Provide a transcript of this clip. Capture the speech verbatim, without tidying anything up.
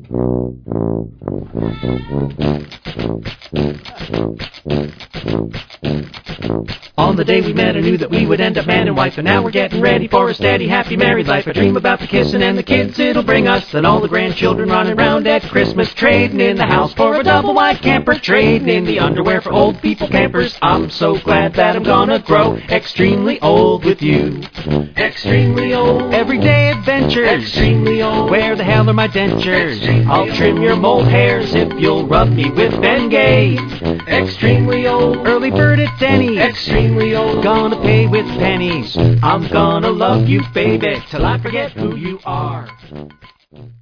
On the day we met, I knew that we would end up man and wife, and now we're getting ready for a steady, happy married life. I dream about the kissing and the kids it'll bring us, and all the grandchildren running round at Christmas, trading in the house for a double wide camper, trading in the underwear for old people pampers. I'm so glad that I'm gonna grow extremely old with you. Extremely old. Everyday adventures. Extremely old. Where the hell are my dentures? Extremely I'll trim your mole hairs if you'll rub me with Bengay. Extremely old. Early bird at Denny's. Extremely old. Gonna pay with pennies. I'm gonna love you, baby, till I forget who you are.